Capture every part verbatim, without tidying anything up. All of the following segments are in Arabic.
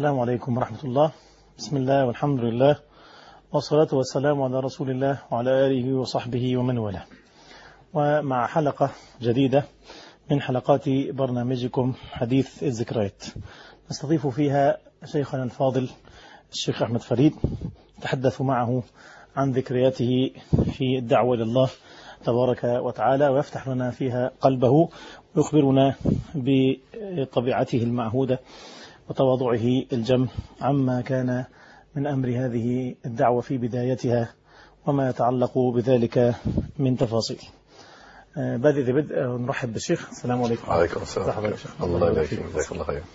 السلام عليكم ورحمة الله. بسم الله والحمد لله والصلاة والسلام على رسول الله وعلى آله وصحبه ومن والاه. ومع حلقة جديدة من حلقات برنامجكم حديث الذكريات، نستضيف فيها شيخنا الفاضل الشيخ أحمد فريد، نتحدث معه عن ذكرياته في الدعوة لله تبارك وتعالى، ويفتح لنا فيها قلبه ويخبرنا بطبيعته المعهودة وتواضعه الجم عما كان من أمر هذه الدعوة في بدايتها وما يتعلق بذلك من تفاصيل. بادئ ذي بدء نرحب بالشيخ. السلام عليكم. وعليكم السلام. الله يبارك فيك. جزاك الله خير.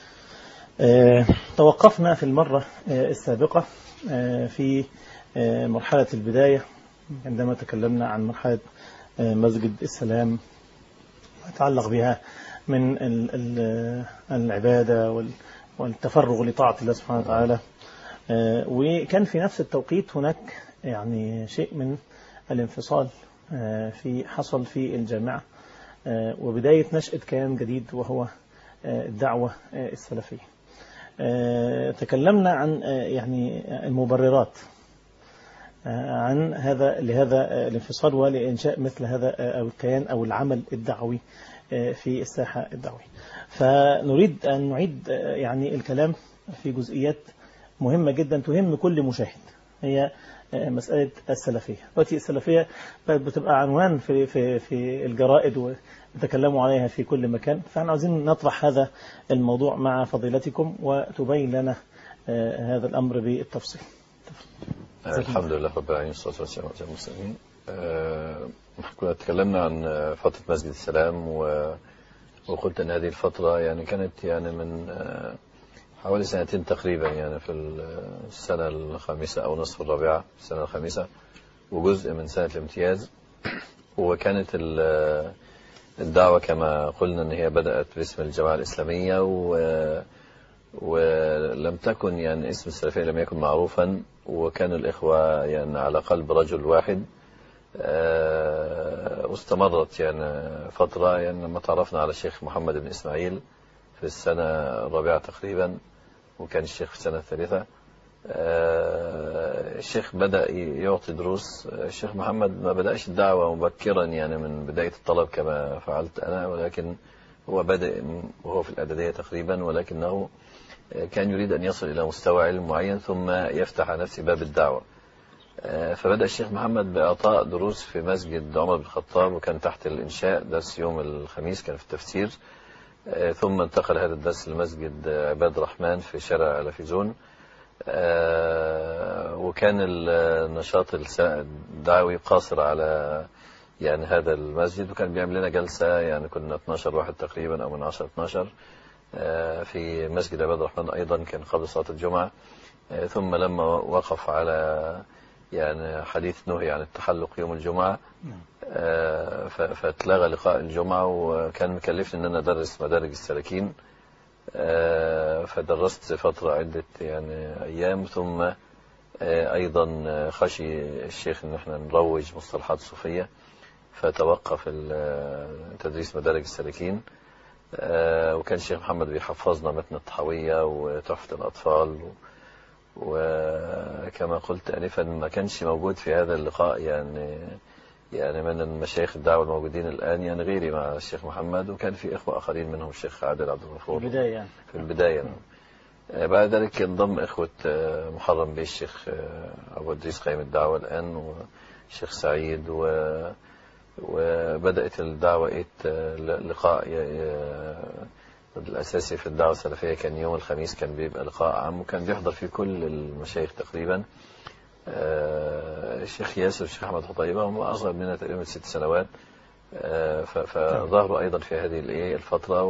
توقفنا في المرة السابقة في مرحلة البداية عندما تكلمنا عن مرحلة مسجد السلام ويتعلق بها من العبادة والتفرغ لطاعة الله سبحانه وتعالى. وكان في نفس التوقيت هناك يعني شيء من الانفصال في حصل في الجامعة وبداية نشأة كيان جديد وهو الدعوة السلفية. تكلمنا عن يعني المبررات عن هذا لهذا الانفصال ولإنشاء مثل هذا أو الكيان أو العمل الدعوي في الساحة الدعوية. فنريد أن نعيد يعني الكلام في جزئيات مهمة جدا تهم كل مشاهد، هي مسألة السلفية. دلوقتي السلفية بتبقى عنوان في في في الجرائد ويتكلموا عليها في كل مكان، فاحنا عايزين نطرح هذا الموضوع مع فضيلتكم وتبين لنا هذا الأمر بالتفصيل. الحمد لله رب العالمين والصلاة والسلام على المرسلين. كنا تكلمنا عن فترة مسجد السلام وقلت أن هذه الفترة يعني كانت يعني من حوالي سنتين تقريبا، يعني في السنة الخامسة أو نصف الرابعة السنة الخامسة وجزء من سنة الامتياز. وكانت الدعوة كما قلنا أن هي بدأت باسم الجماعة الإسلامية ولم تكن يعني اسم السلفية لم يكن معروفا، وكان الإخوة يعني على قلب رجل واحد. واستمرت يعني فترة، يعني لما تعرفنا على الشيخ محمد بن إسماعيل في السنة الرابعة تقريبا، وكان الشيخ في السنة الثالثة. الشيخ بدأ يعطي دروس. الشيخ محمد ما بدأش الدعوة مبكرا يعني من بداية الطلب كما فعلت أنا، ولكن هو بدأ وهو في الإعدادية تقريبا، ولكنه كان يريد أن يصل إلى مستوى علم معين ثم يفتح على نفسه باب الدعوة. فبدأ الشيخ محمد بإعطاء دروس في مسجد عمر بن الخطاب، وكان تحت الإنشاء درس يوم الخميس كان في التفسير. ثم انتقل هذا الدرس لمسجد عباد الرحمن في شارع لافيزون. وكان النشاط الدعوي قاصر على يعني هذا المسجد، وكان بيعمل لنا جلسة يعني كنا اثناشر واحد تقريبا أو من عشرة اثناشر في مسجد عباد الرحمن أيضا، كان قبل صلاة الجمعة. ثم لما وقف على يعني حديث نهي عن التحلق يوم الجمعة فاتلغى لقاء الجمعة، وكان مكلفني أن أنا أدرس مدارج السالكين. فدرست فترة عدة يعني أيام، ثم أيضا خشي الشيخ أن احنا نروج مصطلحات صوفية فتوقف تدريس مدارج السالكين. وكان الشيخ محمد بيحفظنا متن الطحاوية وتحفة الأطفال، وكما قلت آنفا ما كانش موجود في هذا اللقاء يعني يعني من المشايخ الدعوة الموجودين الآن يعني غيري مع الشيخ محمد، وكان في إخوة آخرين منهم الشيخ عادل عبد الغفور في البداية يعني. في البداية بعد ذلك انضم إخوة محرم بيه الشيخ أبو إدريس قائم الدعوة الآن والشيخ سعيد، و وبدأت الدعوة لقاء الأساسي في الدعوة السلفية كان يوم الخميس، كان بيبقى لقاء عام وكان بيحضر فيه كل المشايخ تقريبا. الشيخ ياسر والشيخ أحمد حطيبة هم أصغر مننا تقريبا ست سنوات، فظهروا أيضا في هذه الفترة.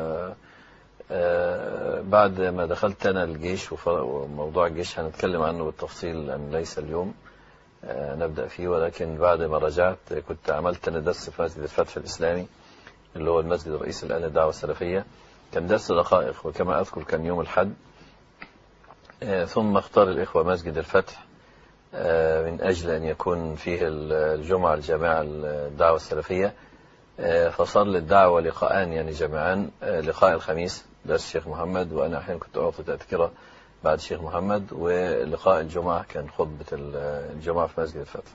وبعد ما دخلت أنا الجيش، وموضوع الجيش هنتكلم عنه بالتفصيل لأن ليس اليوم نبدأ فيه، ولكن بعد ما رجعت كنت عملت أنا درس في مسجد الفتح الإسلامي اللي هو المسجد الرئيسي الآن للدعوة السلفية، كان درس دقائق وكما أذكر كان يوم الحد. ثم اختار الإخوة مسجد الفتح من أجل أن يكون فيه الجمعة الجامعة الدعوة السلفية، فصار للدعوة لقاءان يعني جميعان، لقاء الخميس درس الشيخ محمد، وأنا أحيانا كنت أعطي تذكرة بعد الشيخ محمد، ولقاء الجمعة كان خطبة الجمعة في مسجد الفتح.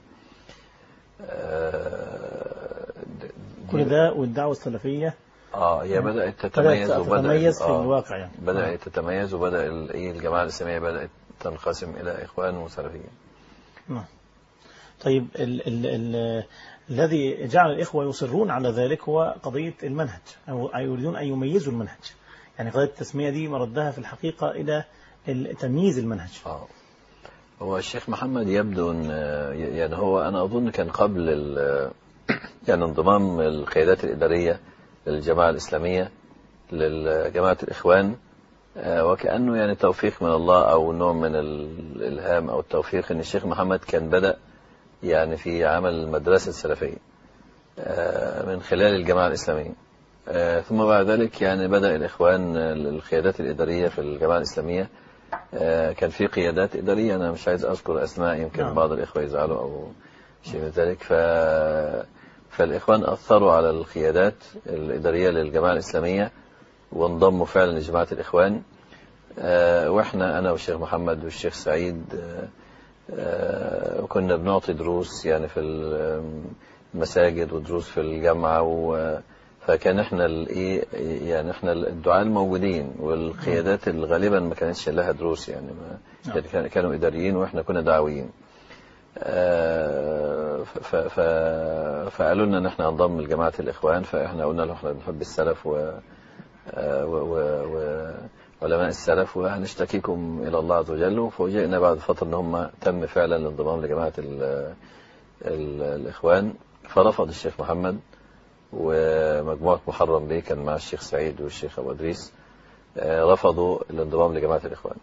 كل ده والدعوة السلفية اه هي بدأت تتميز بدأت تتميز في آه الواقع يعني. بدأت تتميز وبدأ الجماعة الإسلامية بدأت تنقسم إلى إخوان وسلفيين. نعم. طيب ال ال ال الذي جعل الإخوة يصرون على ذلك هو قضية المنهج، أو يريدون أن يميزوا المنهج. يعني قضية التسمية دي مردها في الحقيقة إلى تمييز المنهج. آه. هو الشيخ محمد يبدو أن يعني هو أنا أظن كان قبل يعني انضمام القيادات الإدارية للجماعة الإسلامية للجماعة الإخوان، وكأنه يعني توفيق من الله أو نوع من الإلهام أو التوفيق، أن الشيخ محمد كان بدأ يعني في عمل المدرسة السلفية من خلال الجماعة الإسلامية، ثم بعد ذلك يعني بدأ الإخوان القيادات الإدارية في الجماعة الإسلامية. كان في قيادات إدارية أنا مش عايز أذكر أسماء يمكن نعم. بعض الإخوة يزعلوا أو شيء من ذلك. ف... فالإخوان أثروا على القيادات الإدارية للجماعة الإسلامية وانضموا فعلا لجماعة الإخوان. وإحنا أنا والشيخ محمد والشيخ سعيد وكنا بنعطي دروس يعني في المساجد ودروس في الجامعة، و فكان احنا الايه يعني احنا الدعاة الموجودين، والقيادات غالبا ما كانتش لها دروس يعني, ما كانوا اداريين واحنا كنا دعويين. فقالوا لنا ان احنا هنضم لجماعة الاخوان، فاحنا قلنا لهم احنا بنحب السلف و وعلماء السلف وهنشتكيكم الى الله عز وجل. وفوجئنا بعد فترة ان هم تم فعلا الانضمام لجماعة ال ال الاخوان، فرفض الشيخ محمد ومجموعة محرم بيه كان مع الشيخ سعيد والشيخ أبو إدريس، رفضوا الانضمام لجماعة الإخوان.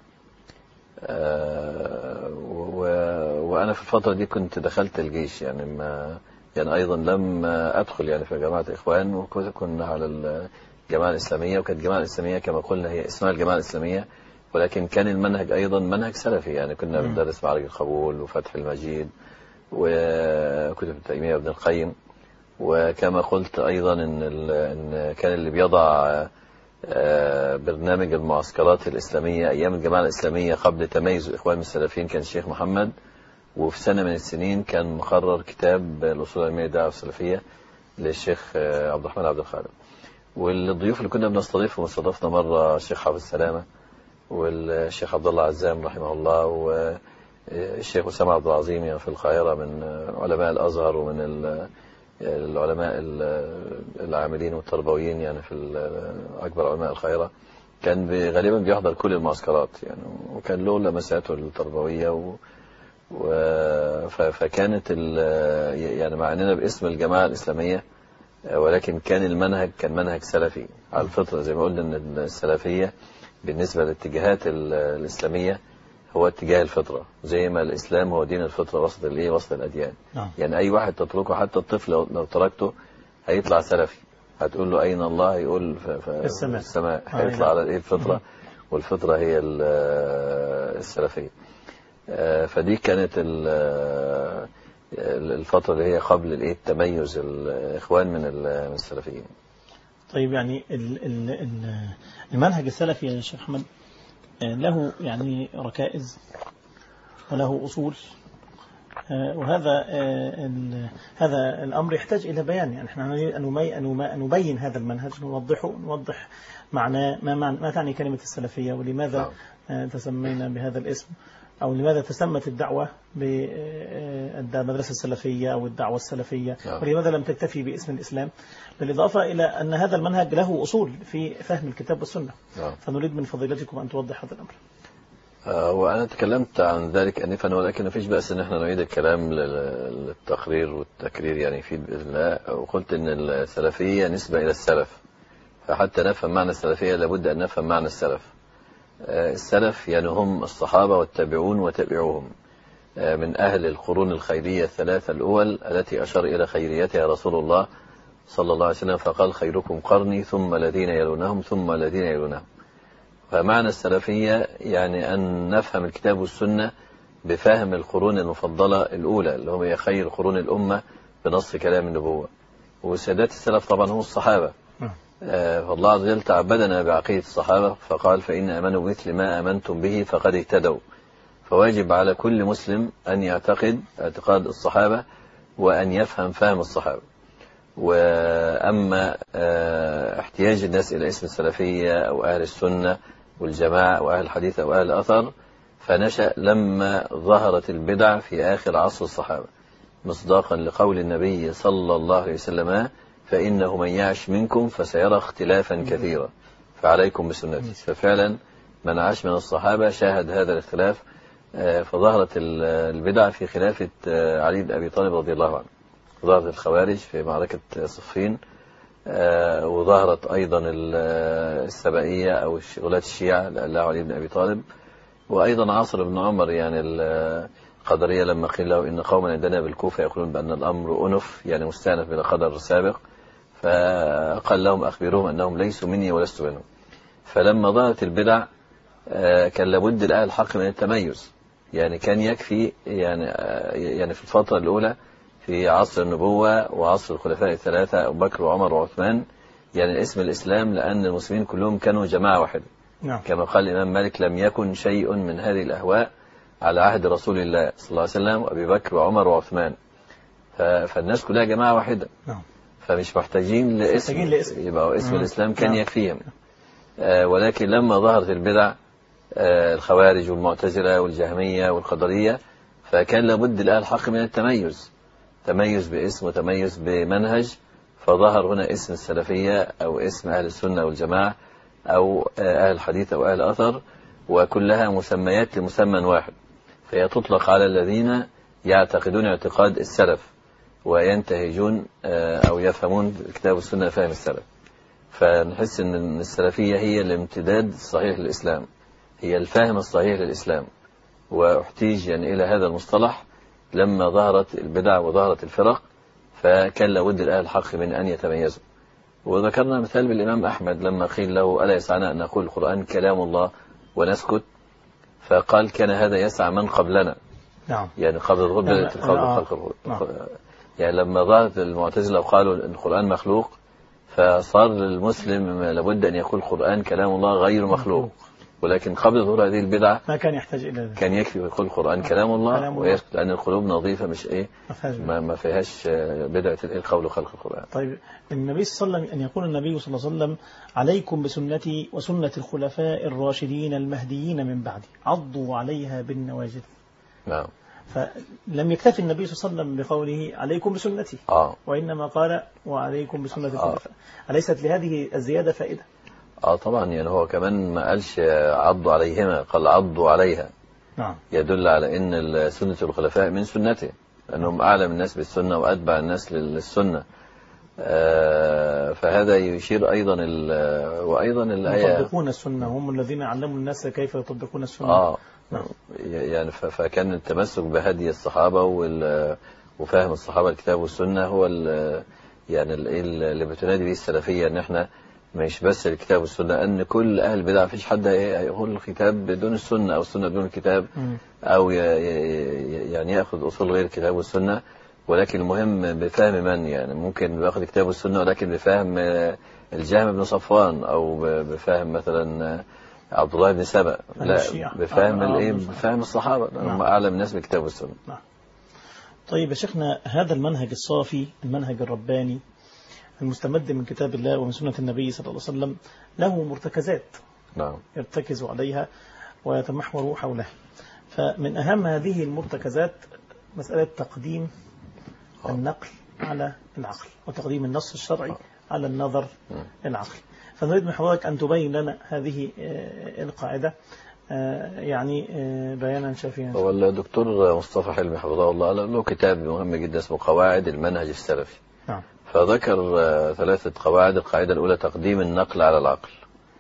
وأنا في الفترة دي كنت دخلت الجيش يعني ما يعني أيضا لم أدخل يعني في جماعة الإخوان، وكنا على الجماعة الإسلامية، وكانت الجماعة الإسلامية كما قلنا هي اسمها الجماعة الإسلامية، ولكن كان المنهج أيضا منهج سلفي يعني كنا بندرس معارج القبول وفتح المجيد وكتب التيمية وابن القيم. وكما قلت أيضا إن, إن كان اللي بيضع برنامج المعسكرات الإسلامية أيام الجماعة الإسلامية قبل تميز الإخوان من السلفيين كان الشيخ محمد، وفي سنة من السنين كان مقرر كتاب الأصول العلمية للدعوة السلفية للشيخ عبد الرحمن عبد الخالق. والضيوف اللي كنا بنستضيفهم استضفنا مرة الشيخ حافظ السلامة والشيخ عبد الله عزام رحمه الله، والشيخ أسامة عبد العظيم يعني في القاهرة من علماء الأزهر ومن العلماء العاملين والتربويين يعني في أكبر علماء القاهرة. كان غالبا بيحضر كل المعسكرات يعني، وكان له لمساته التربوية و... و... فكانت ال... يعني مع أننا باسم الجماعة الإسلامية، ولكن كان المنهج كان منهج سلفي على الفطرة. زي ما قلنا أن السلفية بالنسبة للاتجاهات الإسلامية هو اتجاه الفطرة، زي ما الإسلام هو دين الفطرة وسط الإيه وسط الأديان. آه. يعني أي واحد تتركه حتى الطفل لو تركته هيطلع سلفي، هتقول له أين الله هيقول في السماء, السماء. آه هيطلع آه. على الإيه الفطرة. آه. والفطرة هي السلفية. فدي كانت الفترة اللي هي قبل الإيه التميز الإخوان من السلفيين. طيب يعني المنهج السلفي يا شيخ أحمد له يعني ركائز وله أصول، وهذا هذا الأمر يحتاج إلى بيان. يعني احنا نريد أن نبين هذا المنهج، نوضحه، نوضح معناه ما ما تعني كلمة السلفية، ولماذا تسمينا بهذا الاسم، أو لماذا تسمت الدعوة بالمدرسة السلفية أو الدعوة السلفية، ولماذا لم تكتفي باسم الإسلام، بالإضافة إلى أن هذا المنهج له أصول في فهم الكتاب والسنة. فنريد من فضيلتكم أن توضح هذا الأمر. وأنا تكلمت عن ذلك أنفا، ولكن ما فيش بأس أن احنا نعيد الكلام للتقرير والتكرير يعني يفيد بإذن الله. وقلت أن السلفية نسبة إلى السلف، فحتى نفهم معنى السلفية لابد أن نفهم معنى السلف. السلف يعني هم الصحابة والتابعون وتابعوهم من أهل القرون الخيرية الثلاثة الأول التي أشار إلى خيريتها رسول الله صلى الله عليه وسلم، فقال خيركم قرني ثم الذين يلونهم ثم الذين يلونهم. فمعنى السلفية يعني أن نفهم الكتاب والسنة بفهم القرون المفضلة الأولى اللي هم هي خير قرون الأمة بنص كلام النبوة. وسادات السلف طبعا هم الصحابة. آه فالله عز وجل تعبدنا بعقيدة الصحابة فقال فإن آمنوا بمثل ما آمنتم به فقد اهتدوا. فواجب على كل مسلم أن يعتقد اعتقاد الصحابة وأن يفهم فهم الصحابة. وأما اه احتياج الناس إلى اسم السلفية أو أهل السنة والجماعة أو أهل الحديث أو أهل الأثر فنشأ لما ظهرت البدع في آخر عصر الصحابة، مصداقا لقول النبي صلى الله عليه وسلم فإنه من يعش منكم فسيرى اختلافا كثيرا فعليكم بسنتي. ففعلا من عاش من الصحابة شاهد هذا الاختلاف. فظهرت البدع في خلافة علي بن أبي طالب رضي الله عنه، ظهرت الخوارج في معركة صفين، وظهرت أيضا السبائية أو غلاة الشيعة لأله علي بن أبي طالب، وأيضا عصر ابن عمر يعني القدرية لما قيل له إن قوما عندنا بالكوفة يقولون بأن الأمر أنف يعني مستأنف بلا قدر سابق، فقال لهم أخبروهم أنهم ليسوا مني ولست منهم. فلما ظهرت البدع كان لابد لأهل الحق من التميز، يعني كان يكفي يعني يعني في الفترة الأولى في عصر النبوة وعصر الخلفاء الثلاثة أبو بكر وعمر وعثمان يعني اسم الإسلام، لأن المسلمين كلهم كانوا جماعة واحدة. نعم. كما قال الإمام مالك لم يكن شيء من هذه الأهواء على عهد رسول الله صلى الله عليه وسلم وأبي بكر وعمر وعثمان، فالناس كلها جماعة واحدة. نعم. فمش محتاجين لاسم, محتاجين لاسم. يبقى اسم نعم. الإسلام كان نعم. يكفيهم. آه ولكن لما ظهرت البدع آه الخوارج والمعتزلة والجهمية والقدرية فكان لابد لأهل الحق من التميز، تميز باسم وتميز بمنهج. فظهر هنا اسم السلفية أو اسم أهل السنة والجماعة أو أهل الحديث أو أهل الأثر، وكلها مسميات لمسمى واحد، فهي تطلق على الذين يعتقدون اعتقاد السلف وينتهجون أو يفهمون الكتاب والسنة فهم السلف. فنحس أن السلفية هي الامتداد الصحيح للإسلام، هي الفهم الصحيح للإسلام. واحتيج يعني إلى هذا المصطلح لما ظهرت البدع وظهرت الفرق، فكان لابد لأهل الحق من أن يتميزوا. وذكرنا مثال بالإمام أحمد لما قيل له ألا يسعنا أن نقول القرآن كلام الله ونسكت، فقال كان هذا يسعى من قبلنا. نعم. يعني قبل الغرب بدأت القول الخلق. نعم. يعني لما ظهرت المعتزلة وقالوا أن القرآن مخلوق، فصار للمسلم لابد أن يقول القرآن كلام الله غير مخلوق. ولكن قبل ظهور هذه البدعة ما كان يحتاج إلى ذلك، كان يكفي يقول القرآن كلام الله ويسكت، لأن القلوب نظيفة مش إيه ما, ما فيهاش بدعة القول خلق القرآن. طيب النبي صلى الله عليه وسلم أن يقول النبي صلى الله عليه وسلم عليكم بسنتي وسنة الخلفاء الراشدين المهديين من بعدي عضوا عليها بالنواجذ. نعم. فلم يكتفي النبي صلى الله عليه وسلم بقوله عليكم بسنتي آه. وإنما قال وعليكم بسنة الخلفاء. آه. أليست لهذه الزيادة فائدة؟ اه طبعا، يعني هو كمان ما قالش عضوا عليهما، قال عضوا عليها. نعم. يدل على ان سنة الخلفاء من سنته، لانهم اعلم الناس بالسنة واتبع الناس للسنة. آه فهذا يشير ايضا وايضا الايه يطبقون السنة، هم الذين علموا الناس كيف يطبقون السنة. اه نعم. يعني فكان التمسك بهدي الصحابة وفهم الصحابة الكتاب والسنة هو يعني اللي بتنادي به السلفية، ان احنا مش بس الكتاب والسنة، أن كل أهل البدع فيش حد يقول الكتاب بدون السنة أو السنة بدون الكتاب، أو يعني يأخذ أصول غير الكتاب والسنة. ولكن المهم بفهم من، يعني ممكن بيأخذ الكتاب والسنة ولكن بفهم الجهم بن صفوان، أو بفهم مثلا عبد الله بن سبأ، لا بفهم الإيه بفهم الصحابة هم أعلم الناس بالكتاب والسنة. طيب يا شيخنا، هذا المنهج الصافي المنهج الرباني المستمد من كتاب الله ومن سنة النبي صلى الله عليه وسلم له مرتكزات نعم. يرتكز عليها ويتمحور حولها. فمن أهم هذه المرتكزات مسألة تقديم أوه. النقل على العقل، وتقديم النص الشرعي أوه. على النظر أوه. العقلي. فنريد من حضرتك أن تبين لنا هذه القاعدة يعني بيانا شافيا. هو الدكتور مصطفى حلمي حفظه الله له كتاب مهم جدا اسمه قواعد المنهج السلفي. نعم. فذكر ثلاثة قواعد. القاعدة الأولى تقديم النقل على العقل.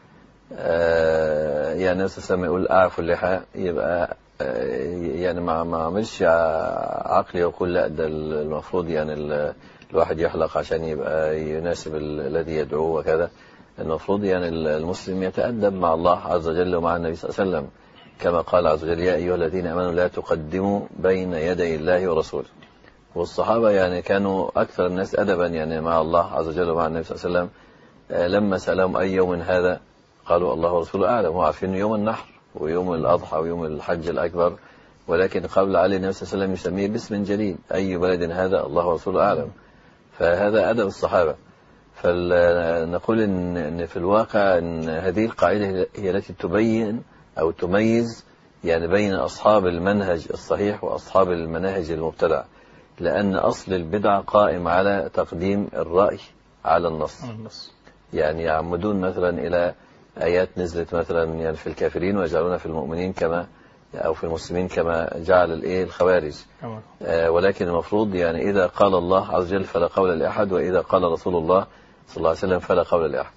يعني نفس لما يقول أعفو اللحى، يبقى يعني ما ما عملش عقلي يقول لا ده المفروض يعني الواحد يحلق عشان يبقى يناسب الذي يدعوه وكذا. المفروض يعني المسلم يتأدب مع الله عز وجل ومع النبي صلى الله عليه وسلم، كما قال عز وجل يا أيها الذين آمنوا لا تقدموا بين يدي الله ورسوله. والصحابة يعني كانوا أكثر الناس أدبا يعني مع الله عز وجل ومع النبي صلى الله عليه وسلم. لما سألهم أي يوم هذا قالوا الله ورسوله أعلم، وعارفين يوم النحر ويوم الأضحى ويوم الحج الأكبر، ولكن قبل علي النبي صلى الله عليه وسلم يسميه باسم جليل، أي بلد هذا الله ورسوله أعلم. فهذا أدب الصحابة. فنقول إن, إن في الواقع إن هذه القاعدة هي التي تبين أو تميز يعني بين أصحاب المنهج الصحيح وأصحاب المناهج المبتدعة، لأن أصل البدعة قائم على تقديم الرأي على النص. يعني يعمدون مثلا إلى آيات نزلت مثلا يعني في الكافرين ويجعلون في المؤمنين كما أو في المسلمين كما جعل الإيه الخوارج. آه ولكن المفروض يعني إذا قال الله عز وجل فلا قول لأحد، وإذا قال رسول الله صلى الله عليه وسلم فلا قول لأحد.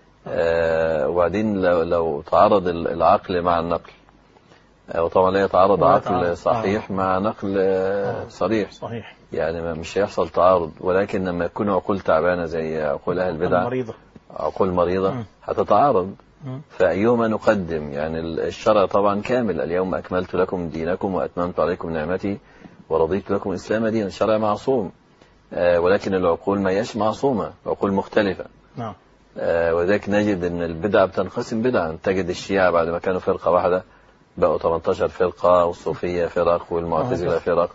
آه وبعدين لو, لو تعارض العقل مع النقل، وطبعا لا يتعارض عقل صحيح آه. مع نقل آه. صريح صحيح، يعني مش هيحصل تعارض، ولكن لما يكون عقول تعبانة زي عقول أهل البدع مريضة. عقول مريضة م. هتتعارض. م. فأيهما نقدم؟ يعني الشرع طبعا كامل، اليوم أكملت لكم دينكم وأتممت عليكم نعمتي ورضيت لكم الإسلام دينا، الشرع معصوم. آه ولكن العقول ما هياش معصومة، عقول مختلفة. نعم. آه وذلك نجد أن البدع بتنقسم بدعا، تجد الشيعة بعد ما كانوا فرقة واحدة بقوا ثمانية عشر فرقة، والصوفية فرق، والمعتزلة فرق.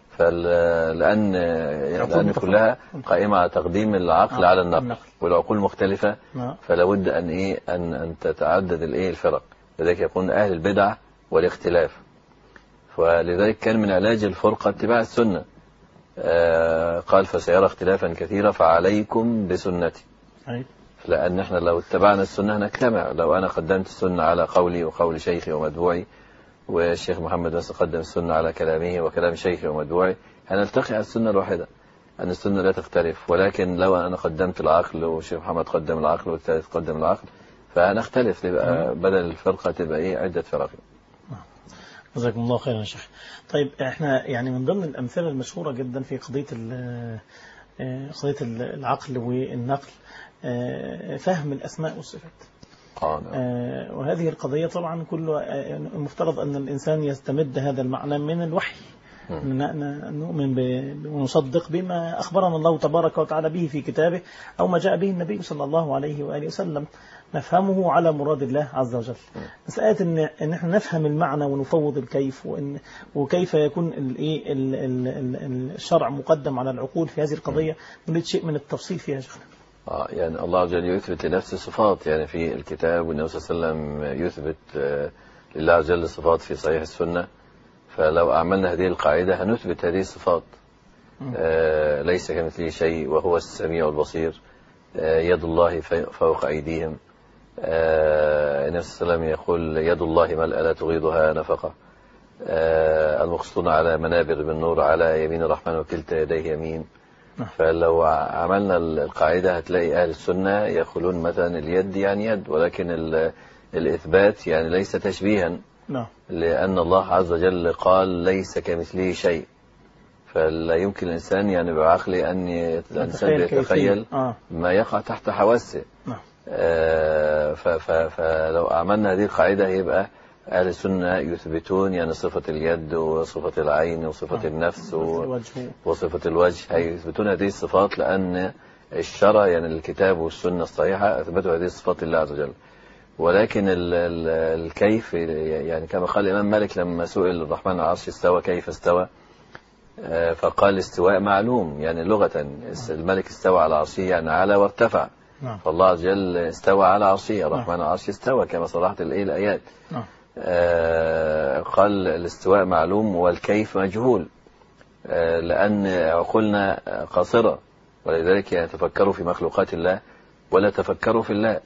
فلأن لأن كلها قائمة على تقديم العقل على النقل، والعقول مختلفة، فلا بد أن إيه أن أن تتعدد الإيه الفرق، لذلك يكون أهل البدع والاختلاف. ولذلك كان من علاج الفرقة اتباع السنة. آه قال فسيرى اختلافا كثيرا فعليكم بسنتي. لأن احنا لو اتبعنا السنة نجتمع. لو أنا قدمت السنة على قولي وقول شيخي ومتبوعي، والشيخ محمد بس قدم السنة على كلامه وكلام شيخي ومتبوعي، هنلتقي على السنة الواحدة، أن السنة لا تختلف. ولكن لو أنا قدمت العقل والشيخ محمد قدم العقل والثالث قدم العقل فهنختلف، تبقى بدل الفرقة تبقى إيه عدة فرق. جزاكم الله خيرا يا شيخ. طيب احنا يعني من ضمن الأمثلة المشهورة جدا في قضية قضية العقل والنقل فهم الأسماء والصفات. آه وهذه القضية طبعا كله المفترض أن الإنسان يستمد هذا المعنى من الوحي، نؤمن ونصدق بما أخبرنا الله تبارك وتعالى به في كتابه أو ما جاء به النبي صلى الله عليه وآله وسلم، نفهمه على مراد الله عز وجل. مسألة إن إن إحنا نفهم المعنى ونفوض الكيف، وإن وكيف يكون الإيه الشرع مقدم على العقول في هذه القضية، نريد شيء من التفصيل فيها يا شيخنا. آه يعني الله عز وجل يثبت لنفسه صفات يعني في الكتاب، والنبي صلى الله عليه وسلم يثبت آه لله عز وجل صفات في صحيح السنة. فلو أعملنا هذه القاعدة هنثبت هذه الصفات. آه ليس كمثله شيء وهو السميع البصير. آه يد الله فوق أيديهم. آه النبي صلى الله عليه وسلم يقول يد الله ملأ لا تغيضها نفقة. آه المقسطون على منابر بالنور على يمين الرحمن وكلتا يديه يمين. فلو عملنا القاعدة هتلاقي أهل السنة يقولون مثلا اليد يعني يد، ولكن الإثبات يعني ليس تشبيها، لأن الله عز وجل قال ليس كمثله شيء. فلا يمكن الإنسان يعني بعقله أن الإنسان يتخيل ما يقع تحت حواسه. آه فلو عملنا هذه القاعدة يبقى أهل السنة يثبتون يعني صفة اليد وصفة العين وصفة النفس وصفة الوجه، يثبتون هذه الصفات لأن الشرع يعني الكتاب والسنة الصحيحة أثبتوا هذه الصفات لله عز وجل. ولكن ال ال الكيف يعني كما قال الإمام مالك لما سئل الرحمن على العرش استوى كيف استوى، فقال استواء معلوم يعني لغة، الملك استوى على عرشه يعني على وارتفع. فالله عز وجل استوى على عرشه، الرحمن على العرش استوى كما صرحت الآيات. آه قال الاستواء معلوم والكيف مجهول، آه لأن عقولنا قاصرة، ولذلك يتفكروا في مخلوقات الله ولا تفكروا في الله.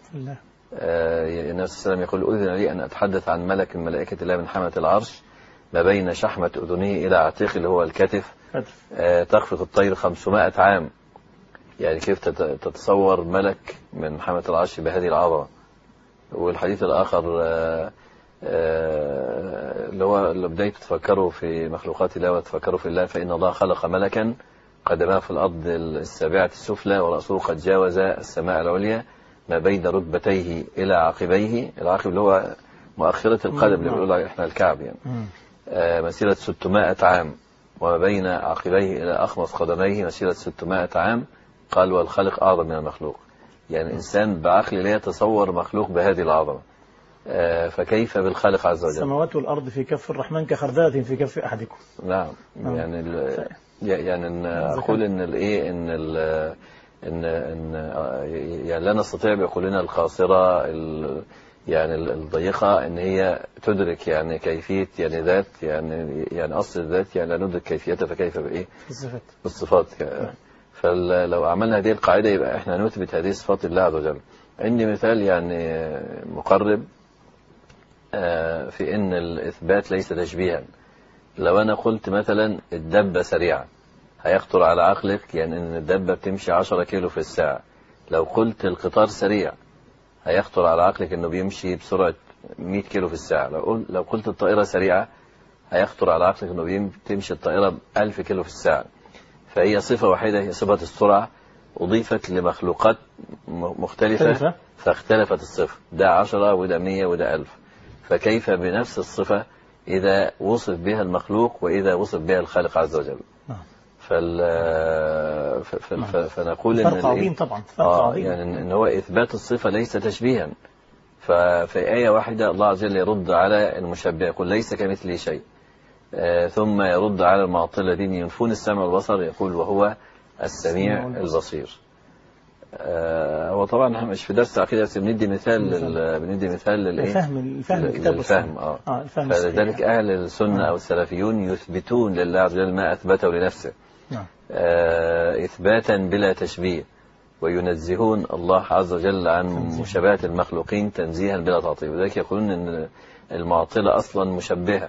آه النبي صلى الله عليه وسلم يقول أذن لي أن أتحدث عن ملك من ملائكة الله من حملة العرش ما بين شحمة أذنه إلى عتيق اللي هو الكتف آه تخفق الطير خمسمائة عام. يعني كيف تتصور ملك من حملة العرش بهذه العظمة. والحديث الآخر آه اللي هو اللي بداية تفكروا في مخلوقات الله وتفكروا في الله، فإن الله خلق ملكا قدماه في الأرض السابعة السفلى ورأسه قد جاوز السماء العليا ما بين ركبتيه إلى عقبيه. العقب اللي هو مؤخرة القدم اللي بيقولوا احنا الكعب يعني. آه مسيرة ستمائة عام. وما بين عقبيه إلى أخمص قدميه مسيرة ستمائة عام. قال والخالق أعظم من المخلوق. يعني الإنسان بعقل لا يتصور مخلوق بهذه العظمة، فكيف بالخالق عز وجل؟ السماوات والأرض في كف الرحمن كخردلة في كف أحدكم. نعم. يعني ال... يعني إن أقول إن الإيه إن ال... إن إن يعني لا نستطيع بعقولنا القاصرة ال... يعني الضيقة إن هي تدرك يعني كيفية يعني ذات يعني يعني أصل الذات، يعني لا ندرك كيفيتها فكيف بإيه؟ بالصفات. بالصفات. فلو عملنا هذه القاعدة يبقى إحنا نثبت هذه الصفات لله عز وجل. عندي مثال يعني مقرب في إن الإثبات ليس تشبيها. لو أنا قلت مثلا الدبة سريعة، هيخطر على عقلك يعني إن الدبة بتمشي عشرة كيلو في الساعة. لو قلت القطار سريع، هيخطر على عقلك إنه بيمشي بسرعة مئة كيلو في الساعة. لو لو قلت الطائرة سريعة، هيخطر على عقلك إنه بتمشي الطائرة ألف كيلو في الساعة. فهي صفة واحدة، هي صفة السرعة، أضيفت لمخلوقات مختلفة فاختلفت الصفة، ده عشرة وده مية وده ألف. فكيف بنفس الصفة إذا وصف بها المخلوق وإذا وصف بها الخالق عز وجل؟ فال... ف... ف... ف... فنقول إن فرق عظيم طبعا، فرق آه عظيم. يعني إن هو إثبات الصفة ليس تشبيها. ففي آية واحدة الله عز وجل يرد على المشبه يقول ليس كمثله شيء، آه ثم يرد على المعطلة الذين ينفون السمع والبصر يقول وهو السميع البصير. آه هو طبعا احنا مش في درس عقيدة، بس بندي مثال لل... بندي مثال للايه؟ الفهم الفهم الكتاب الفهم اه, آه الفهم فلذلك أهل السنة آه. أو السلفيون يثبتون لله عز وجل ما أثبته لنفسه آه. آه إثباتا بلا تشبيه، وينزهون الله عز وجل عن مشابهة المخلوقين تنزيها بلا تعطيل. وذلك يقولون أن المعطلة أصلا مشبهة،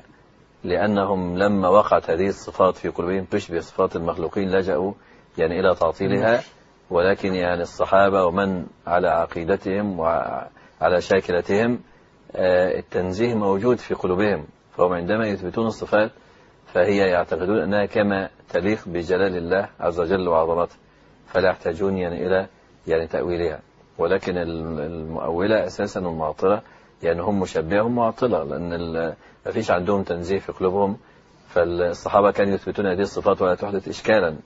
لأنهم لما وقعت هذه الصفات في قلوبهم تشبه صفات المخلوقين لجأوا يعني إلى تعطيلها. ولكن يعني الصحابة ومن على عقيدتهم وعلى شاكلتهم التنزيه موجود في قلوبهم، فهم عندما يثبتون الصفات فهي يعتقدون أنها كما تليق بجلال الله عز وجل وعظمته، فلا يحتاجون يعني إلى يعني تأويلها. ولكن المؤولة أساسا المعطلة يعني هم مشبههم معطلة، لأن ما فيش عندهم تنزيه في قلوبهم. فالصحابة كانوا يثبتون هذه الصفات ولا تحدث إشكالا،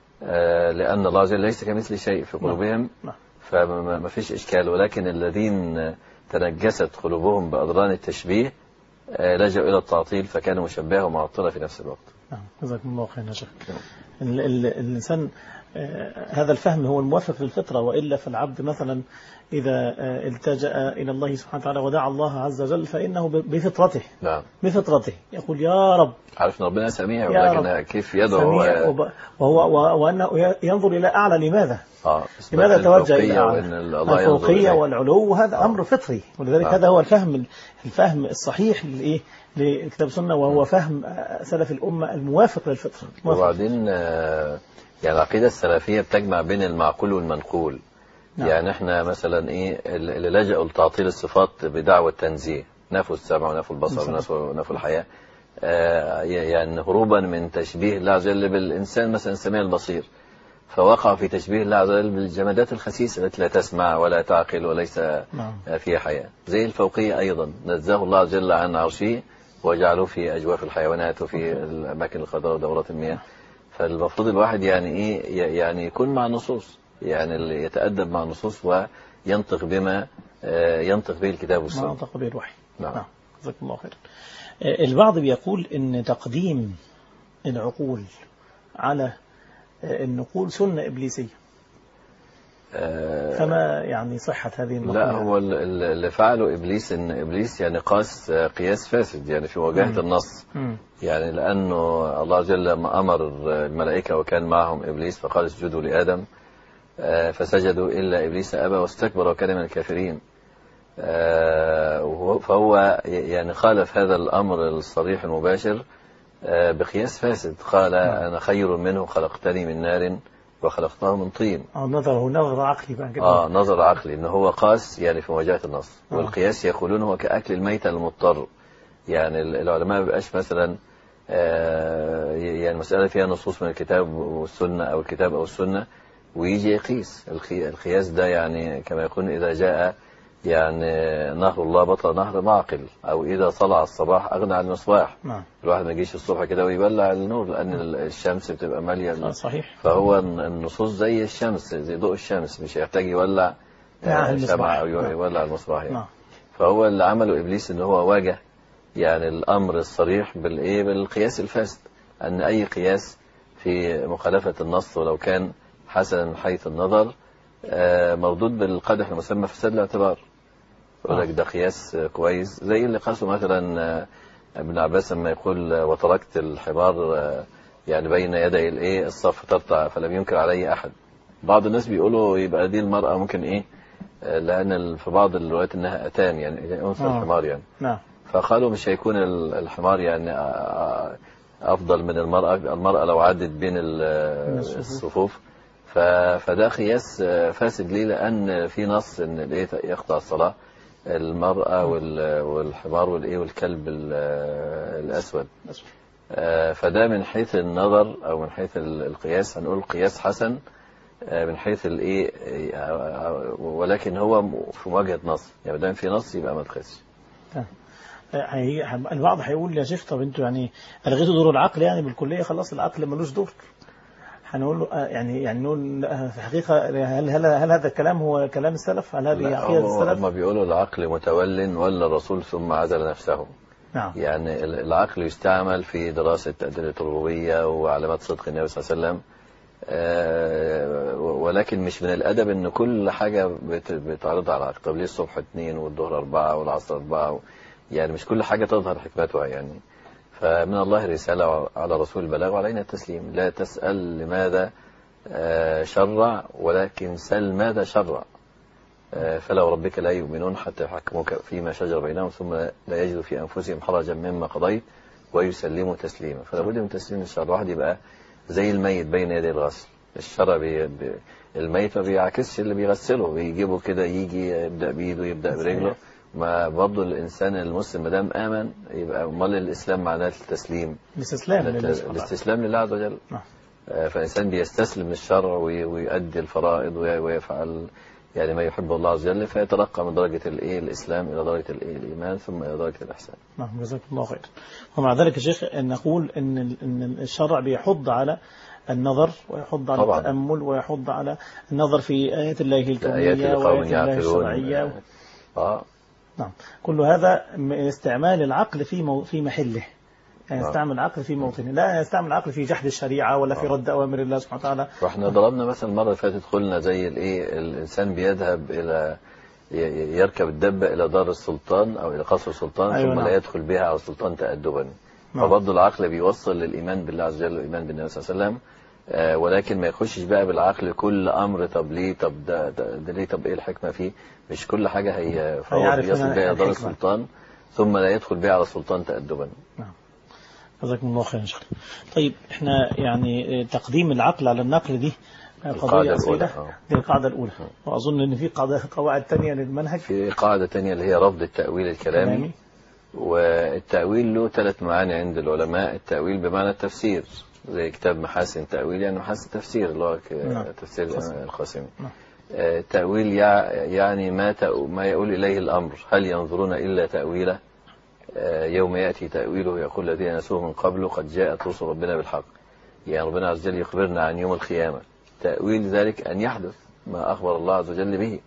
لأن الله عز وجل ليس كمثل شيء في قلوبهم، فما فيش إشكال. ولكن الذين تنجست قلوبهم بأضران التشبيه لجأوا إلى التعطيل فكانوا مشبهة ومعطلة في نفس الوقت. نعم، جزاكم الله خيرا يا شيخ. الإنسان هذا الفهم هو الموافق للفطرة، وإلا فالعبد مثلا إذا التجأ إلى الله سبحانه وتعالى ودعا الله عز وجل فإنه بفطرته نعم. بفطرته يقول يا رب، عارف ان ربنا سميع، ولكن كيف يدعو و... وهو وأنه ينظر إلى أعلى. لماذا آه. لماذا توجه إلى أعلى؟ الفوقية والعلو، هذا آه. أمر فطري، ولذلك آه. هذا هو الفهم الفهم الصحيح لإيه لكتاب السنة، وهو فهم سلف الأمة الموافق للفطرة. وبعدين يعني العقيدة السلفية بتجمع بين المعقول والمنقول. نعم. يعني احنا مثلا ايه اللي لجأوا لتعطيل الصفات بدعوى التنزيه، نفوا السمع ونفوا البصر ونفوا الحياة، آه يعني هروبا من تشبيه الله عز وجل بالإنسان مثلا السميع البصير، فوقع في تشبيه الله عز وجل بالجمادات الخسيسة التي لا تسمع ولا تعقل وليس نعم. فيها حياة. زي الفوقية أيضا نزه الله عز وجل عن عرشه وجعلوه في أجواف الحيوانات وفي الأماكن الخضراء ودورات المياه. فالمفروض الواحد يعني ايه يعني يكون مع النصوص، يعني اللي يتأدب مع النصوص وينطق بما ينطق به الكتاب والسنة، ما ينطق به الوحي. نعم. نعم. جزاكم الله خير. البعض بيقول ان تقديم العقول على النقول سنة إبليسية، فما يعني صحة هذه النقول؟ لا، هو اللي فعله إبليس إن إبليس يعني قاس قياس فاسد يعني في مواجهة م. النص م. يعني لأنه الله جل لما أمر الملائكة وكان معهم إبليس فقال اسجدوا لآدم فسجدوا إلا إبليس أبى واستكبر وكان من الكافرين، فهو يعني خالف هذا الأمر الصريح المباشر بقياس فاسد. قال أنا خير منه خلقتني من نار وخلقناه من طين. اه نظره نظر عقلي بقى كده. اه نظر عقلي ان هو قاس يعني في مواجهة النص. آه. والقياس يقولون هو كأكل الميتة المضطر، يعني العلماء ما بقاش مثلا آه يعني مسألة فيها نصوص من الكتاب والسنة او الكتاب او السنة ويجي يقيس. القياس ده يعني كما يقولون اذا جاء يعني نهر الله بطل نهر معقل، أو إذا طلع الصباح أغنى عن المصباح. نعم. الواحد ما يجيش الصبح كده ويبلع النور، لأن الشمس بتبقى مالية. صحيح. فهو النصوص زي الشمس، زي ضوء الشمس، مش هيحتاج يولع شمعة أو يولع المصباح يعني. فهو اللي عمله إبليس إن هو واجه يعني الأمر الصريح بالإيه بالقياس الفاسد، أن أي قياس في مخالفة النص ولو كان حسنا من حيث النظر مردود بالقدح المسمى فساد الاعتبار. يقول لك ده قياس كويس، زي اللي قاسوا مثلا ابن عباس لما يقول وتركت الحمار يعني بين يدي الايه الصف ترتع فلم ينكر عليه احد. بعض الناس بيقولوا يبقى دي المرأة ممكن ايه، لان في بعض الروايات انها اتان يعني انثى الحمار يعني. نعم. فقالوا مش هيكون الحمار يعني افضل من المرأة، المرأة لو عدت بين الصفوف. فده قياس فاسد ليه؟ لان في نص ان الايه يقطع الصلاة المرأة والحمار والايه والكلب الاسود. فده من حيث النظر او من حيث القياس هنقول قياس حسن من حيث الايه، ولكن هو في مواجهة نص، يعني دام في نص يبقى ما تخسش. البعض هيقول يا شيخ طب انتوا يعني الغيتوا دور العقل يعني بالكلية، خلاص العقل ملوش دور. هنقول له يعني يعني نقول في الحقيقة هل هل هل هذا الكلام هو كلام السلف؟ هل هذه عقيدة السلف؟ هم بيقولوا العقل متول ولا الرسول ثم عزل نفسه. نعم. يعني العقل يستعمل في دراسة أدلة الربوبية وعلامات صدق النبي صلى الله عليه وسلم، ولكن مش من الأدب إن كل حاجة بتعرضها على العقل. طب ليه الصبح اثنين والظهر أربعة والعصر أربعة؟ يعني مش كل حاجة تظهر حكمتها يعني. فمن الله رسالة على رسول البلاغ وعلينا التسليم. لا تسأل لماذا شرع، ولكن سل ماذا شرع. فلا وربك لا يؤمنون حتى يحكموك فيما شجر بينهم ثم لا يجدوا في أنفسهم حرجا مما قضيت ويسلموا تسليما. فلا بد من تسليم الشرع. الواحد يبقى زي الميت بين يدي الغسل. الشرع بي بي الميت ما بيعكسش اللي بيغسله، بيجيبه كده يجي يبدأ بيده يبدأ برجله. ما برضه الإنسان المسلم ما دام آمن يبقى امال الإسلام معناه التسليم، الاستسلام الاستسلام لله عز وجل. فالإنسان بيستسلم للشرع ويؤدي الفرائض ويفعل يعني ما يحب الله عز وجل، فيترقى من درجة الايه الإسلام إلى درجة الايه الإيمان ثم إلى درجة الإحسان. نعم جزاك الله خير. ومع ذلك يا شيخ أن نقول أن ان الشرع بيحض على النظر ويحض على طبعا. التأمل ويحض على النظر في آيات الله الكونية وآيات الله الشرعية. آه. نعم. كل هذا استعمال العقل في مو في محله، يعني يستعمل العقل في موطنه، لا يستعمل العقل في جحد الشريعة ولا في رد أوامر الله سبحانه وتعالى. واحنا ضربنا مثلا المرة اللي فاتت قلنا زي الايه الإنسان بيذهب إلى يركب الدبة إلى دار السلطان أو إلى قصر السلطان. أيوة. ثم نعم. لا يدخل بها على السلطان تأدبا. نعم. فبرضه العقل بيوصل للإيمان بالله عز وجل والإيمان بالنبي صلى الله عليه وسلم، آه ولكن ما يخشش بقى بالعقل كل أمر طب ليه طب ده, ده, ده ليه طب إيه الحكمة فيه. مش كل حاجة هي فهو يصل بها دار السلطان ثم لا يدخل بها على السلطان تأدبا. نعم. جزاكم الله خيرا. طيب احنا يعني تقديم العقل على النقل دي قضية أصيلة، دي القاعدة الأولى. وأظن أن في قواعد تانية للمنهج. في قاعدة تانية اللي هي رفض التأويل الكلامي. كلامي. والتأويل له ثلاث معاني عند العلماء. التأويل بمعنى التفسير زي كتاب محاسن تأويل، يعني محاسن تفسير اللي هو تفسير القاسمي. التأويل يعني ما ما يقول إليه الأمر. هل ينظرون إلا تأويله يوم يأتي تأويله يقول الذين نسوه من قبل قد جاءت رسل ربنا بالحق. يعني ربنا عز وجل يخبرنا عن يوم القيامة. تأويل ذلك أن يحدث ما أخبر الله عز وجل به.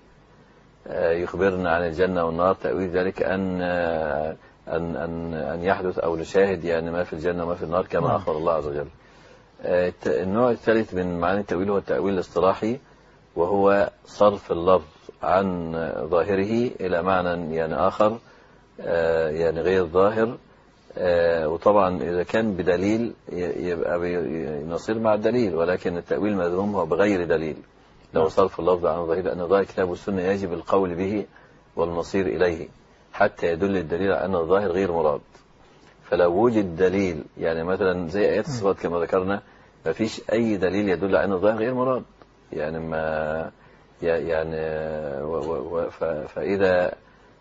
يخبرنا عن الجنة والنار. تأويل ذلك أن أن أن أن يحدث أو نشاهد يعني ما في الجنة وما في النار كما أخبر الله عز وجل. النوع الثالث من معاني التأويل هو التأويل الاصطلاحي، وهو صرف اللفظ عن ظاهره إلى معنى يعني آخر يعني غير ظاهر. وطبعا إذا كان بدليل يبقى نصير مع الدليل، ولكن التأويل المذموم هو بغير دليل. لو صرف اللفظ عن ظاهره لأن ظاهر الكتاب والسنة يجب القول به والمصير إليه حتى يدل الدليل على أن الظاهر غير مراد. فلو وجد دليل يعني مثلا زي آيات الصفات كما ذكرنا ما فيش أي دليل يدل على أن الظاهر غير مراد. يعني ما يعني فإذا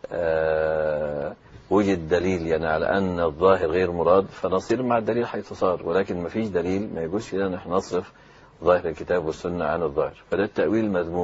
وجد دليل يعني على أن الظاهر غير مراد فنصير مع الدليل حيث صار، ولكن ما فيش دليل ما يجوز لنا نحن نصرف ظاهر الكتاب والسنة عن الظاهر. فده التأويل المذموم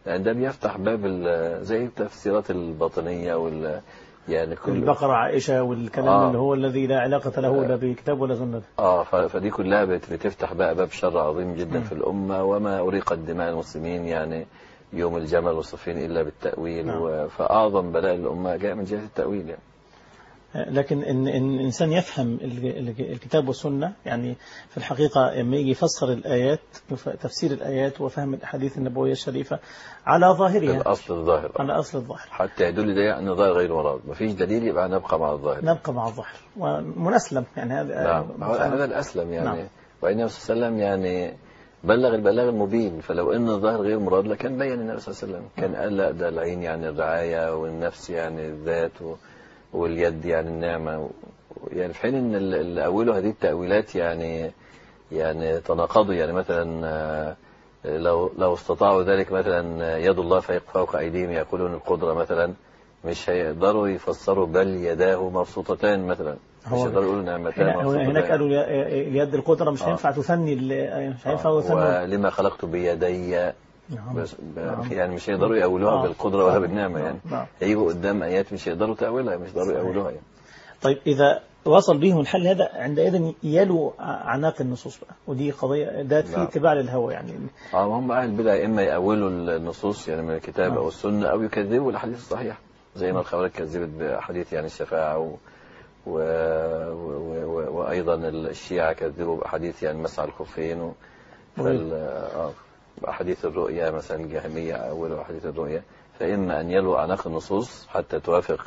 يعني ده بيفتح باب زي التفسيرات الباطنية وال يعني كل البقرة عائشة والكلام آه. اللي هو الذي لا علاقة له لا بكتاب ولا سنة. اه فدي كلها بتفتح بقى باب شر عظيم جدا م. في الأمة. وما أريقت دماء المسلمين يعني يوم الجمل والصفين إلا بالتأويل. نعم. فأعظم بلاء الأمة جاء من جهة التأويل يعني. لكن إن, إن الإنسان يفهم الكتاب والسنة يعني في الحقيقة لما يجي يفسر الآيات تفسير الآيات وفهم الأحاديث النبوية الشريفة على ظاهرها الأصل الظاهر على أصل الظاهر حتى يدل ده أن الظاهر غير مراد. ما فيش دليل يبقى نبقى مع الظاهر نبقى مع الظاهر ونسلم يعني هذا نعم هذا الأسلم يعني. نعم. وإنه صلى الله عليه وسلم يعني بلغ البلاغ المبين. فلو ان الظاهر غير مراد لكان بين النبي صلى الله عليه وسلم. كان قال لا ده العين يعني الرعاية والنفس يعني الذات واليد يعني النعمة يعني في حين ان اللي أولوا هذه التأويلات يعني يعني تناقضوا. يعني مثلا لو لو استطاعوا ذلك مثلا يد الله فوق أيديهم يقولون القدرة مثلا مش هيقدروا يفسروا بل يداه مبسوطتان مثلا مش يقدروا يقولوا نعمتان مبسوطتان. هناك قالوا اليد القدرة مش هينفع آه. تثني مش هينفع آه. تثني ولما خلقت بيدي بس نعم. يعني مش هيقدروا يأولوها آه. بالقدرة ولا بالنعمة يعني نعم. هيجوا قدام آيات مش هيقدروا تأولها مش هيقدروا يأولوها يعني. طيب إذا وصل بهم الحل هذا عندئذ يلو عناق النصوص بقى ودي قضية ده في اتباع للهوى يعني. اه هم أهل البدع إما يأولوا النصوص يعني من الكتاب آه. أو السنة أو يكذبوا الأحاديث الصحيحة زي ما الخوارج كذبت بأحاديث يعني الشفاعة و... و... و... و... وأيضا الشيعة كذبوا بأحاديث يعني مسح الخفين و... فال... آه. أحاديث الرؤيا مثلا الجهمية أول أحاديث الرؤيا. فإما أن يلو أعناق النصوص حتى توافق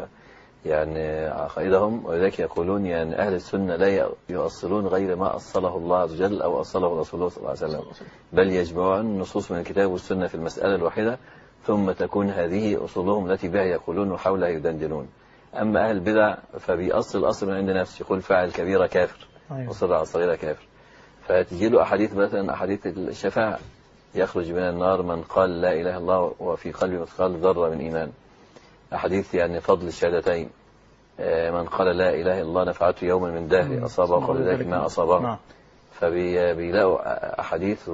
يعني عقائدهم. ولذلك يقولون يعني أهل السنة لا يؤصلون غير ما أصله الله عز وجل أو أصله رسوله صلى الله عليه وسلم بل يجمعون النصوص من الكتاب والسنة في المسألة الواحدة ثم تكون هذه أصولهم التي بها يقولون وحولها يدندنون. أما أهل البدع فبيأصل الأصل من عند نفسه يقول فاعل كبيرة كافر وصر على صغيرة كافر. فتجي له أحاديث مثلا أحاديث الشفاعة يخرج من النار من قال لا إله إلا الله وفي قلبه مثقال ذرة من إيمان. أحاديث يعني فضل الشهادتين من قال لا إله إلا الله نفعته يوما من دهر أصابه قبل ذلك ما أصابه. فبيلاقوا أحاديث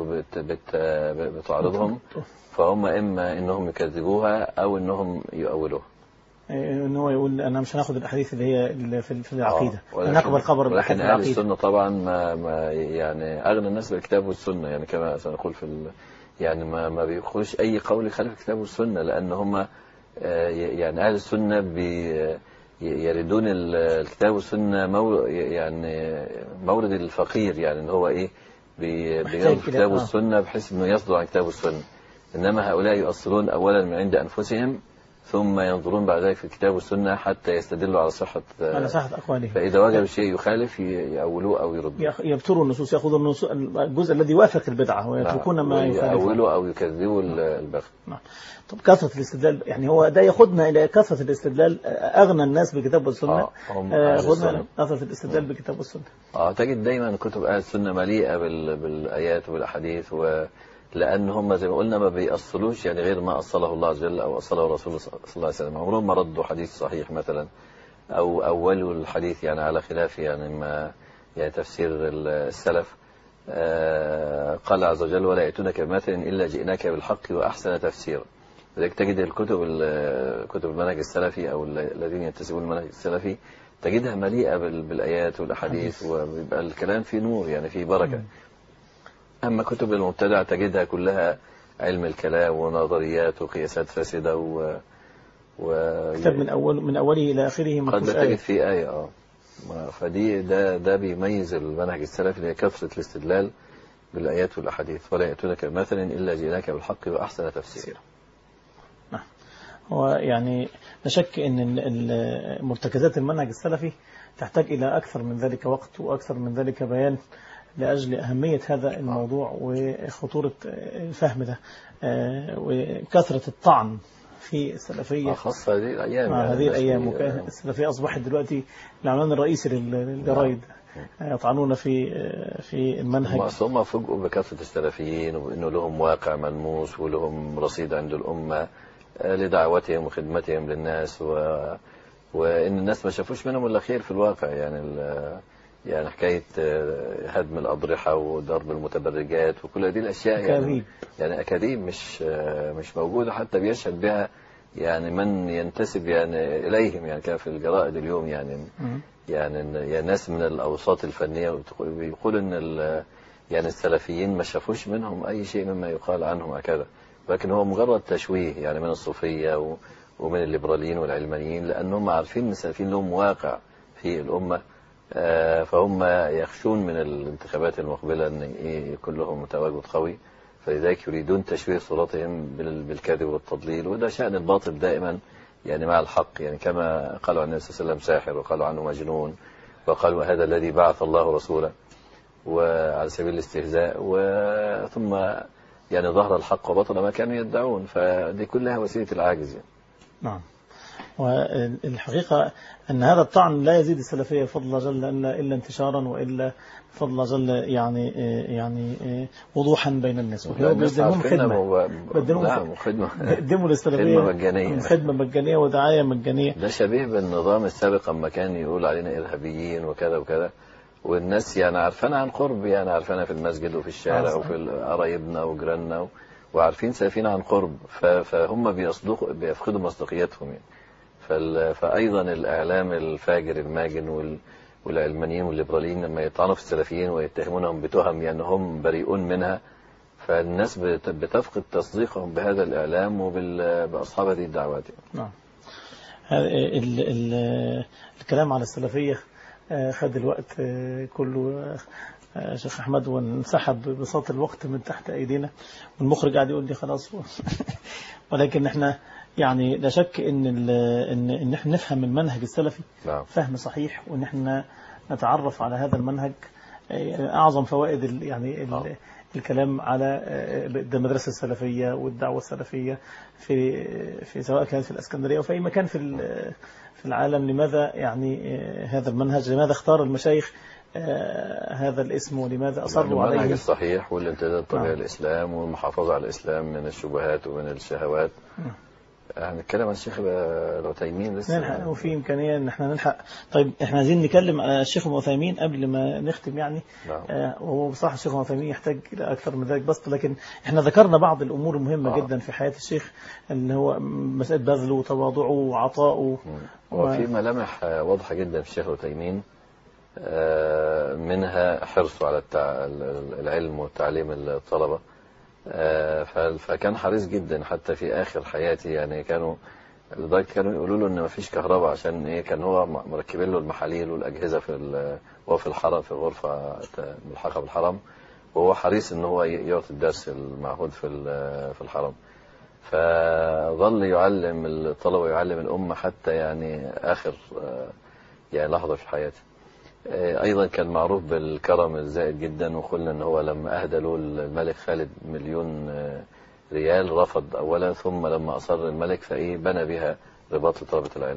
بتعرضهم فهم إما إنهم يكذبوها أو إنهم يؤولوها. ان هو يقول انا مش هناخد الاحاديث اللي هي في العقيده نقبل خبر ولكن اهل السنه طبعا ما, ما يعني اغنى الناس بالكتاب والسنه يعني كما سنقول في ال يعني ما ما بيخش اي قول يخالف الكتاب والسنه لان هم يعني اهل السنه بي يردون الكتاب والسنه مورد يعني مورد الفقير يعني ان هو ايه بيرد الكتاب والسنه بحيث انه يصدر عن الكتاب والسنه. انما هؤلاء يؤصلون اولا من عند انفسهم ثم ينظرون بعد ذلك في الكتاب والسنة حتى يستدلوا على صحة على صحة أقوالهم. فإذا وجدوا شيء يخالف يأولوه أو يردوه. يبتروا النصوص يأخذوا النصوص الجزء الذي يوافق البدعة ويتركون ما يخالف. يأولوا أو يكذبوا الباقي. نعم. طب كثرة الاستدلال يعني هو ده ياخذنا إلى كثرة الاستدلال أغنى الناس بالكتاب والسنة. ياخذنا كثرة الاستدلال بالكتاب والسنة. آه تجد دايما كتب أهل السنة مليئة بالآيات وبالأحاديث و لأن هم زي ما قلنا ما بيأصلوش يعني غير ما أصله الله عز وجل أو أصله رسوله صلى الله عليه وسلم. عمرهم ما ردوا حديث صحيح مثلا أو أولوا الحديث يعني على خلاف يعني ما يعني تفسير السلف. آه قال عز وجل ولا يأتونك بمثل إلا جئناك بالحق وأحسن تفسيرا. لذلك تجد الكتب كتب المنهج السلفي أو الذين ينتسبون المنهج السلفي تجدها مليئة بالآيات والأحاديث ويبقى الكلام فيه نور يعني فيه بركة. أما كتب المبتدع تجدها كلها علم الكلام ونظريات وقياسات فاسدة و, و... كتاب من أول من أوله إلى آخره قد لا تجد فيه آية اه فدي ده ده بيميز المنهج السلفي اللي هي كثرة الاستدلال بالآيات والأحاديث ولا يأتونك بمثل إلا جئناك بالحق وأحسن تفسيرا. نعم. هو يعني لا شك أن مرتكزات المنهج السلفي تحتاج إلى أكثر من ذلك وقت وأكثر من ذلك بيان لأجل أهمية هذا الموضوع وخطورة الفهم ده وكثرة الطعن في السلفية خاصة هذه الأيام يعني هذه الأيام السلفية أصبحت دلوقتي العنوان الرئيسي للجرايد يطعنون في في المنهج. هم فوجئوا بكثرة السلفيين وإنه لهم واقع ملموس ولهم رصيد عند الأمة لدعوتهم وخدمتهم للناس و... وإن الناس ما شافوش منهم إلا خير في الواقع يعني ال... يعني حكاية هدم الأضرحة وضرب المتبرجات وكل هذه الأشياء يعني, يعني أكاذيب مش مش موجودة حتى بيشهد بها يعني من ينتسب يعني إليهم، يعني كان في الجرائد اليوم يعني م. يعني يعني ناس من الأوساط الفنية بيقول إن يعني السلفيين ما شافوش منهم أي شيء مما يقال عنهم هكذا، لكن هو مجرد تشويه يعني من الصوفية ومن الليبراليين والعلمانيين، لأنهم عارفين ان السلفيين لهم واقع في الأمة، فهم يخشون من الانتخابات المقبلة أن يكون لهم تواجد قوي، فلذلك يريدون تشويه صورتهم بالكذب والتضليل، وده شأن الباطل دائما يعني مع الحق، يعني كما قالوا عن النبي صلى الله عليه وسلم ساحر، وقالوا عنه مجنون، وقالوا هذا الذي بعث الله رسوله، وعلى سبيل الاستهزاء، وثم يعني ظهر الحق وبطل ما كانوا يدعون، فدي كلها وسيلة العاجز يعني. نعم. والحقيقة أن هذا الطعن لا يزيد السلفية بفضل الله جل إلا, إلا انتشارا، وإلا بفضل الله جل يعني يعني وضوحا بين الناس. بيقدمون خدمة، بيقدموا خدمة للسلفية، مجانية، خدمة مجانية ودعاية مجانية. ده شبيه بالنظام السابق أما كان يقول علينا إرهابيين وكذا وكذا، والناس يعني عارفانا عن قرب، يعني عارفانا في المسجد وفي الشارع وفي قرايبنا وجيراننا، وعارفين سافين عن قرب، فهم بيصدقوا بيفقدوا مصداقيتهم يعني. فأيضا الإعلام الفاجر الماجن والعلمانيين والليبراليين لما يطعنوا في السلفيين ويتهمونهم بتهم يعني هم بريئون منها، فالناس بتفقد تصديقهم بهذا الإعلام وبأصحاب هذه الدعوات. نعم. الكلام على السلفية خد الوقت كله شيخ أحمد، وانسحب ببساطة الوقت من تحت أيدينا، والمخرج قاعد يقول لي خلاص ولكن احنا يعني لا شك ان ان ان احنا نفهم المنهج السلفي فهم صحيح، وان احنا نتعرف على هذا المنهج. اعظم فوائد يعني ال الكلام على المدرسة السلفية والدعوة السلفية في في سواء كانت في الإسكندرية أو في أي مكان في في العالم. لماذا يعني هذا المنهج، لماذا اختار المشايخ هذا الاسم، ولماذا أصروا عليه؟ المنهج الصحيح والامتداد طبيعي الإسلام والمحافظة على الإسلام من الشبهات ومن الشهوات. هنتكلم عن الشيخ العثيمين لسه نلحق، وفي إمكانية إن احنا نلحق. طيب احنا عايزين نتكلم على الشيخ العثيمين قبل ما نختم يعني. نعم. آه وهو بصراحة الشيخ العثيمين يحتاج إلى أكثر من ذلك بسط، لكن احنا ذكرنا بعض الأمور المهمة آه. جدا في حياة الشيخ، اللي هو مسألة بذله وتواضعه وعطائه. وفي ملامح واضحة جدا في الشيخ العثيمين، آه منها حرصه على العلم وتعليم الطلبة، فكان حريص جدا حتى في آخر حياتي، يعني كانوا لدرجة كانوا يقولوا له إن مفيش كهرباء عشان إيه، كان هو مركبين له المحاليل والأجهزة في هو في الحرم في غرفة ملحقة بالحرم، وهو حريص إن هو يعطي الدرس المعهود في في الحرم، فظل يعلم الطلبة ويعلم الأمة حتى يعني آخر يعني لحظة في حياته. أيضا كان معروف بالكرم الزائد جدا، وقلنا أن هو لما أهدى له الملك خالد مليون ريال رفض أولا، ثم لما أصر الملك فإيه بنى بها رباط لطلبة العلم.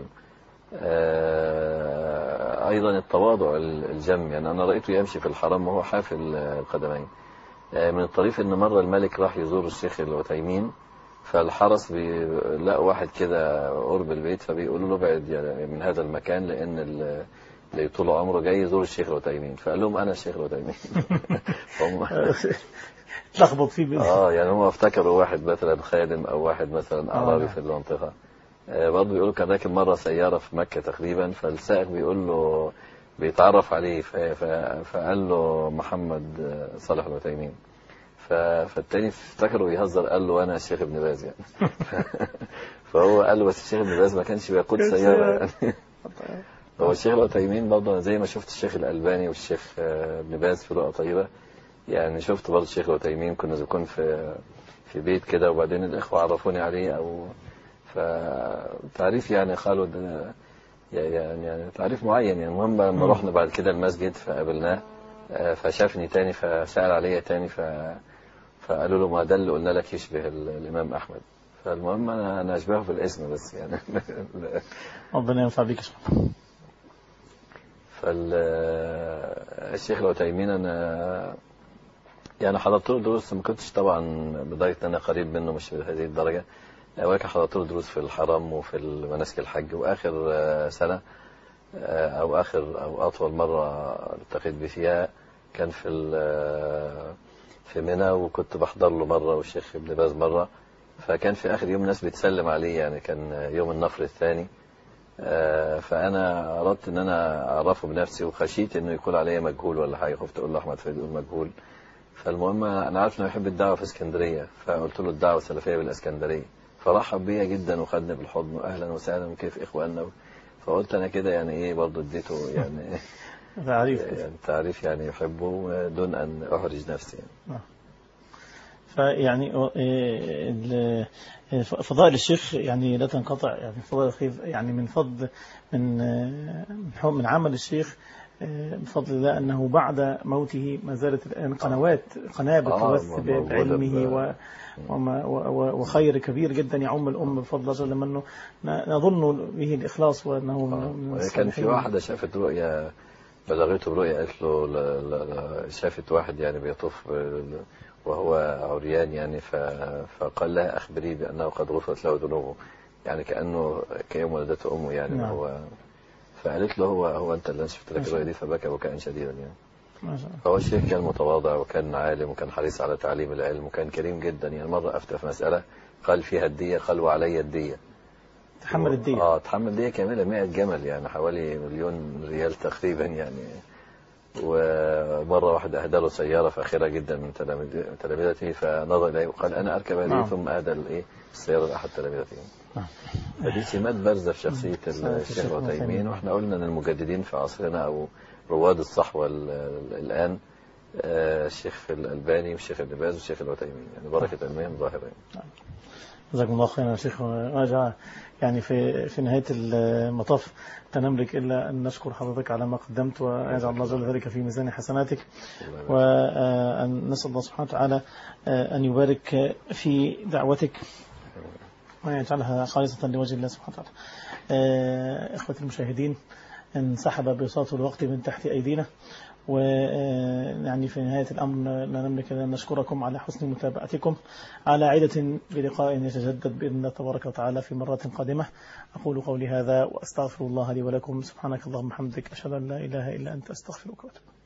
أيضا التواضع الجم، يعني أنا رأيته يمشي في الحرم وهو حافل القدمين. من الطريف أن مرة الملك راح يزور الشيخ العثيمين، فالحرس لقى واحد كده قرب البيت، فبيقولوا له ابعد يعني من هذا المكان، لأن اللي طول عمره جاي يزور الشيخ العثيمين، فقال لهم أنا الشيخ العثيمين. هم تلخبط فيه اه يعني هم افتكروا واحد مثلا خادم أو واحد مثلا أعرابي آه. في المنطقة. آه برضه بيقولوا كان راكب مرة سيارة في مكة تقريبا، فالسائق بيقول له بيتعرف عليه، فقال له محمد صالح العثيمين، فالتاني افتكروا يهزر، قال له أنا الشيخ ابن باز يعني. فهو قال له بس الشيخ ابن باز ما كانش بيقود سيارة يعني. هو الشيخ العثيمين برضه زي ما شفت الشيخ الألباني والشيخ ابن باز في رؤى طيبة، يعني شفت برضه الشيخ العثيمين كنا بنكون في في بيت كده، وبعدين الإخوة عرفوني عليه، أو فتعريف يعني قالوا ده يعني يعني تعريف معين يعني. المهم لما رحنا بعد كده المسجد فقابلناه، فشافني تاني فسأل عليا تاني، ف فقالوا له ما ده اللي قلنا لك يشبه الإمام أحمد. فالمهم أنا أنا أشبهه في الاسم بس يعني. ربنا ينفع بيك. فالشيخ العثيمين أنا يعني حضرت له دروس، ما كنتش طبعا بداية أنا قريب منه مش بهذه الدرجة، ولكن حضرت له دروس في الحرم وفي مناسك الحج. وآخر سنة أو آخر أو أطول مرة التقيت به فيها كان في في منى، وكنت بحضر له مرة والشيخ ابن باز مرة. فكان في آخر يوم الناس بتسلم عليه، يعني كان يوم النفر الثاني. فأنا أردت أن أنا أعرفه بنفسي، وخشيت أنه يقول عليا مجهول ولا حاجة، خفت أقول له أحمد فريد يقول مجهول. فالمهم أنا عارف أنه يحب الدعوة في اسكندرية، فقلت له الدعوة السلفية بالاسكندرية، فرحب بيا جدا وخدني بالحضن وأهلا وسهلا وكيف إخواننا. فقلت أنا كده يعني إيه برضه اديته يعني تعريف يعني تعريف يعني يحبه دون أن أحرج نفسي يعني. فيعني فضائل الشيخ يعني لا تنقطع، يعني فضائل يعني من فضل من من عمل الشيخ بفضل الله أنه بعد موته ما زالت الآن قنوات قناة بتبث بعلمه وخير كبير جدا يعم الأمة بفضل الله جل منه. نظن به الإخلاص وأنه من الصالحين. كان في واحدة شافت رؤيا بلغته برؤيا، قالت له شافت واحد يعني بيطوف وهو عريان يعني، فقال لها أخبري بأنه قد غفرت له ذنوبه، يعني كأنه كيوم ولدته أمه يعني. نعم. هو فقالت له هو هو أنت اللي شفت لك الرؤيا دي، فبكى بكاء شديدا يعني. فهو الشيخ كان متواضع وكان عالم وكان حريص على تعليم العلم وكان كريم جدا يعني. مرة أفتى في مسألة قال فيها الدية، قال وعلي الدية، تحمل الدية. اه تحمل الدية كاملة مئة جمل، يعني حوالي مليون ريال تقريبا يعني. ومرة واحد أهدى له سيارة فاخرة جدا من تلامذته، فنظر إليه وقال أنا أركب هذه. نعم. ثم أهدى الإيه السيارة لأحد تلامذته. نعم. فدي سمات بارزة في شخصية الشيخ العثيمين. وإحنا قلنا أن المجددين في عصرنا أو رواد الصحوة الآن الشيخ الألباني والشيخ ابن باز والشيخ العثيمين، يعني بركة علمهم ظاهرة. نعم. جزاكم الله خيرا يا شيخ. راجع يعني في في نهاية المطاف لا نملك إلا أن نشكر حضرتك على ما قدمت، ويجعل الله جل ذلك في ميزان حسناتك، وأن نسأل الله سبحانه وتعالى أن يبارك في دعوتك ويجعلها خالصة لوجه الله سبحانه وتعالى. إخوة المشاهدين، انسحب بساط الوقت من تحت أيدينا، ويعني في نهاية الأمر لا نملك إلا أن نشكركم على حسن متابعتكم، على عدة بلقاء يتجدد بإذن الله تبارك وتعالى في مرات قادمة. أقول قولي هذا وأستغفر الله لي ولكم. سبحانك اللهم وبحمدك، أشهد أن لا إله إلا أنت، أستغفرك وأتوب.